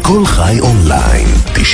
כל חי אונליין,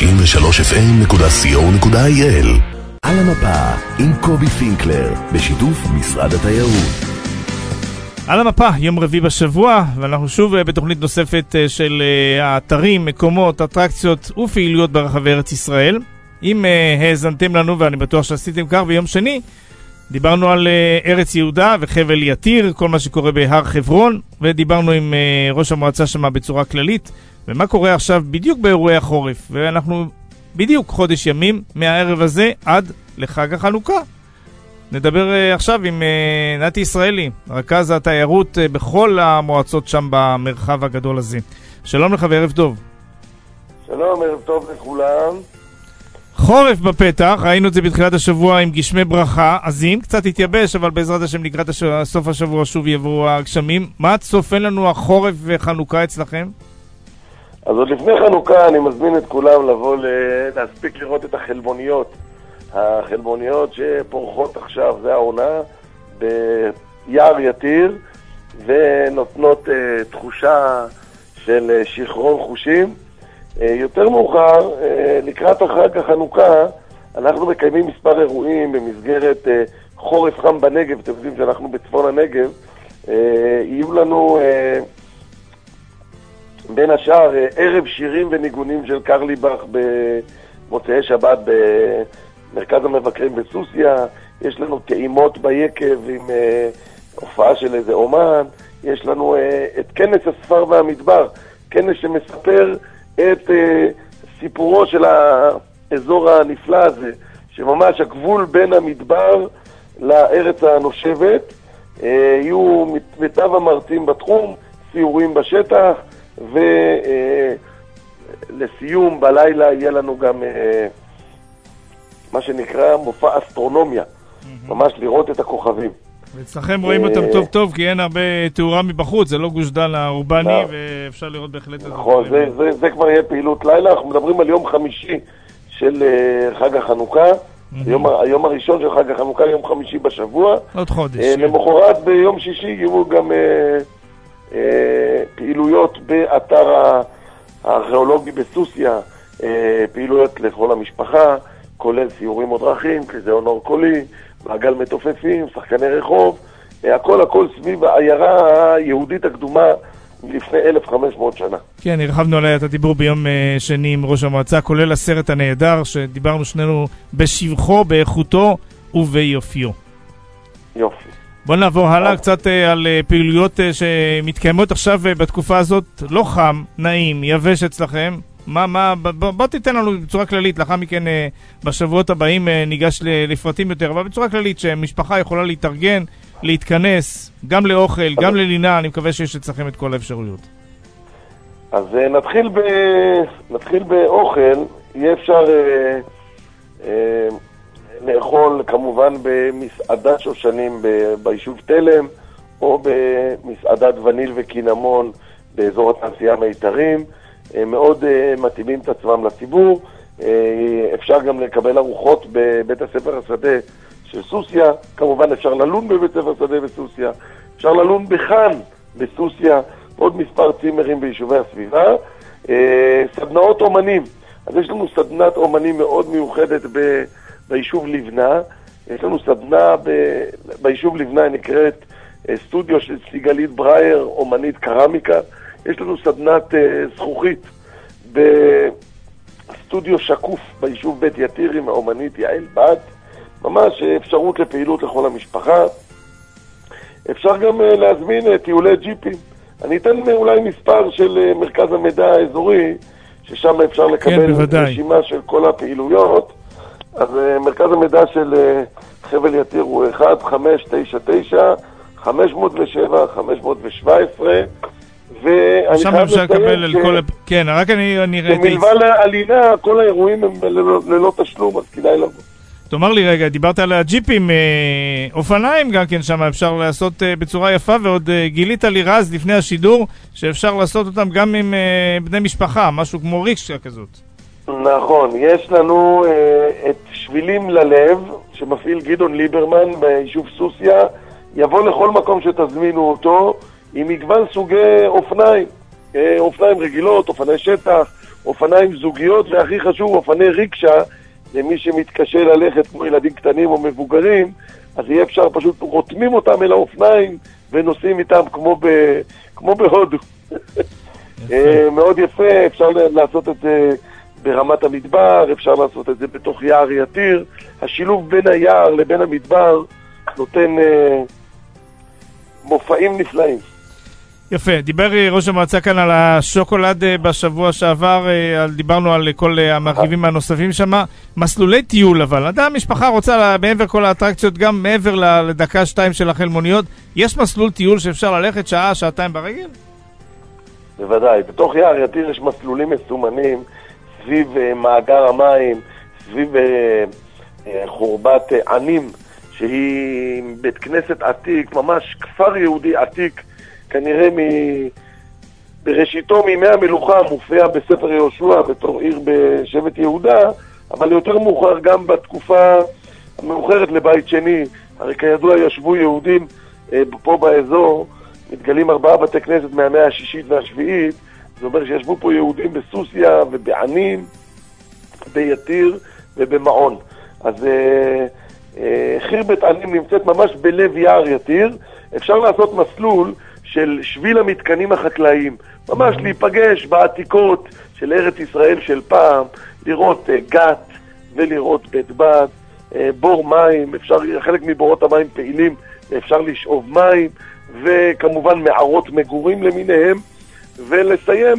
93fm.co.il. על המפה עם קובי פינקלר, בשיתוף משרד התיירות. על המפה, יום רביעי בשבוע, ואנחנו שוב בתוכנית נוספת של האתרים, מקומות, אטרקציות ופעילויות ברחבי ארץ ישראל. אם האזנתם לנו, ואני בטוח שעשיתם כך, ביום שני דיברנו על ארץ יהודה וחבל יתיר, כל מה שקורה בהר חברון, ודיברנו עם ראש המועצה שמה בצורה כללית, ומה קורה עכשיו בדיוק באירועי החורף. ואנחנו בדיוק חודש ימים מהערב הזה עד לחג החנוכה. נדבר עכשיו עם נתי ישראלי, רכז התיירות בכל המועצות שם במרחב הגדול הזה. שלום לך וערב טוב. שלום, ערב טוב לכולם. חורף בפתח, ראינו את זה בתחילת השבוע עם גשמי ברכה עזים, קצת התייבש, אבל בעזרת השם לקראת סוף השבוע שוב יבואו הגשמים. מה צופן לנו החורף וחנוכה אצלכם? אז עוד לפני חנוכה אני מזמין את כולם לבוא להספיק לראות את החלבוניות. החלבוניות שפורחות עכשיו, זה העונה, ביער יתיר, ונותנות תחושה של שחרור חושים. יותר מאוחר, לקראת החג החנוכה, אנחנו מקיימים מספר אירועים במסגרת חורף חם בנגב. אתם יודעים שאנחנו בצפון הנגב. יהיו לנו בין השאר ערב שירים וניגונים של קרליבך במוצאי שבת במרכז המבקרים בסוסיה. יש לנו טעימות ביקב עם הופעה של איזה אומן. יש לנו את כנס הספר והמדבר, כנס שמספר את סיפורו של האזור הנפלא הזה, שממש הגבול בין המדבר לארץ הנושבת. יהיו מיטב המרצים בתחום, סיורים בשטח, ולסיום בלילה יהיה לנו גם מה שנקרא מופע אסטרונומיה, ממש לראות את הכוכבים. ואצלכם רואים אותם טוב טוב, כי אין הרבה תאורה מבחוץ, זה לא גוש דן האורבני, ואפשר לראות בהחלט את זה. נכון, זה כבר יהיה פעילות לילה. אנחנו מדברים על יום חמישי של חג החנוכה, היום הראשון של חג החנוכה, יום חמישי בשבוע. עוד חודש. למחרת ביום שישי יהיו גם פעילויות באתר הארכיאולוגי בסוסיה, פעילויות לכל המשפחה, כולל סיורים ודרכים, כזיון אורקולי, מעגל מתופפים, שחקני רחוב, הכל סביב העיירה היהודית הקדומה לפני 1500 שנה. כן, הרחבנו עליה את הדיבור ביום שני עם ראש המועצה, כולל הסרט הנהדר, שדיברנו שנינו בשבחו, באיכותו וביופיו. יופי. בוא נעבור הלאה קצת על פעילויות שמתקיימות עכשיו בתקופה הזאת, לא חם, נעים, יבש אצלכם. בוא תיתן לנו בצורה כללית, לאחר מכן בשבועות הבאים ניגש לפרטים יותר, אבל בצורה כללית שמשפחה יכולה להתארגן, להתכנס, גם לאוכל, גם ללינה. אני מקווה שיש אצלכם את כל האפשרויות. אז נתחיל באוכל. יהיה אפשר לאכול כמובן במסעדת שושנים ביישוב תלם, או במסעדת וניל וקינמון באזור התעשייה מיתרים. מאוד מתאימים את עצמם לציבור. אפשר גם לקבל ארוחות בבית הספר השדה של סוסיה. כמובן אפשר ללון בבית ספר שדה בסוסיה. אפשר ללון בחן בסוסיה. עוד מספר צימרים ביישובי הסביבה. סדנאות אומנים. אז יש לנו סדנת אומנים מאוד מיוחדת ביישוב לבנה. יש לנו סדנה ביישוב לבנה, נקראת סטודיו של סיגלית ברייר, אומנית קרמיקה. יש לנו סדנת זכוכית בסטודיו שקוף ביישוב בית יתיר עם האומנית יעל בת. ממש אפשרות לפעילות לכל המשפחה. אפשר גם להזמין טיולי ג'יפים. אני אתן אולי מספר של מרכז המידע האזורי, ששם אפשר לקבל רשימה של כל הפעילויות. אז מרכז המידע של חבל יתיר הוא 1599-507-517, שם אפשר לקבל על כל... כן, רק אני ראיתי... שמלבד הלינה, כל האירועים הם ללא תשלום, אז כדאי לבוא. תאמר לי רגע, דיברת על הג'יפים, אופניים גם כן שם אפשר לעשות בצורה יפה, ועוד גילית לי רז לפני השידור, שאפשר לעשות אותם גם עם בני משפחה, משהו כמו ריקשה כזאת. נכון, יש לנו את שבילים ללב, שמפעיל גדעון ליברמן ביישוב סוסיה, יבוא לכל מקום שתזמינו אותו, עם מגוון סוגי אופניים. אופניים רגילות, אופני שטח, אופניים זוגיות, והכי חשוב, אופני ריקשה, למי שמתקשה ללכת כמו ילדים קטנים או מבוגרים, אז יהיה אפשר פשוט רותמים אותם אל האופניים ונוסעים איתם כמו בהודו. מאוד יפה, אפשר לעשות את זה ברמת המדבר, אפשר לעשות את זה בתוך יער יתיר. השילוב בין היער לבין המדבר נותן מופעים נפלאים. יפה, דיבר ראש המועצה כאן על השוקולד בשבוע שעבר, דיברנו על כל המרכיבים הנוספים שם, מסלולי טיול אבל, אדם משפחה רוצה מעבר כל האטרקציות, גם מעבר לדקה-שתיים של החלמוניות, יש מסלול טיול שאפשר ללכת שעה, שעתיים ברגל? בוודאי, בתוך יער יתיר יש מסלולים מסומנים, סביב מאגר המים, סביב חורבת ענים, שהיא בית כנסת עתיק, ממש כפר יהודי עתיק, כנראה בראשיתו מימי המלוכה, מופיע בספר יהושע בתור עיר בשבט יהודה, אבל יותר מאוחר גם בתקופה המאוחרת לבית שני, הרי כידוע ישבו יהודים פה באזור, מתגלים 4 בתי כנסת מהמאה השישית והשביעית, זה אומר שישבו פה יהודים בסוסיה ובענים, ביתיר ובמעון. אז חירבת ענים נמצאת ממש בלב יער יתיר, אפשר לעשות מסלול של שביל המתקנים החקלאיים, ממש להיפגש בעתיקות של ארץ ישראל של פעם, לראות גת ולראות בית בד, בור מים, חלק מבורות המים פעילים, אפשר לשאוב מים, וכמובן מערות מגורים למיניהם, ולסיים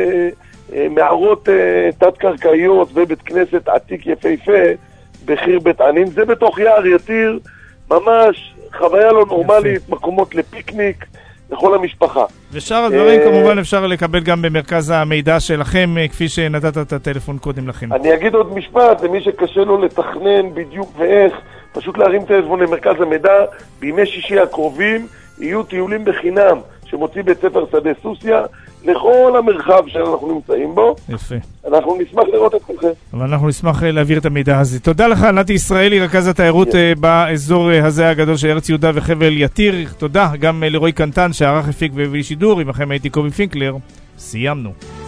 במערות תת-קרקעיות ובית כנסת עתיק יפהפה בחירבת ענים. זה בתוך יער יתיר, ממש חוויה לא נורמלית, מקומות לפיקניק לכל המשפחה. ושאר הדברים כמובן אפשר לקבל גם במרכז המידע שלכם, כפי שנתת את הטלפון קודם לכם. אני אגיד עוד משפט, למי שקשה לו לתכנן בדיוק ואיך, פשוט להרים טלפון למרכז המידע. בימי שישי הקרובים יהיו טיולים בחינם שמוציא בית ספר שדה סוסיה לכל המרחב שאנחנו נמצאים בו. יפה. אנחנו נשמח לראות את כולכם. אבל אנחנו נשמח להעביר את המידע הזה. תודה לך, נתי ישראלי, רכז התיירות באזור הזה הגדול של ארץ יהודה וחבל יתיר. תודה גם לרועי קנטן שערך הפיק והביא שידור. עמכם הייתי קובי פינקלר. סיימנו.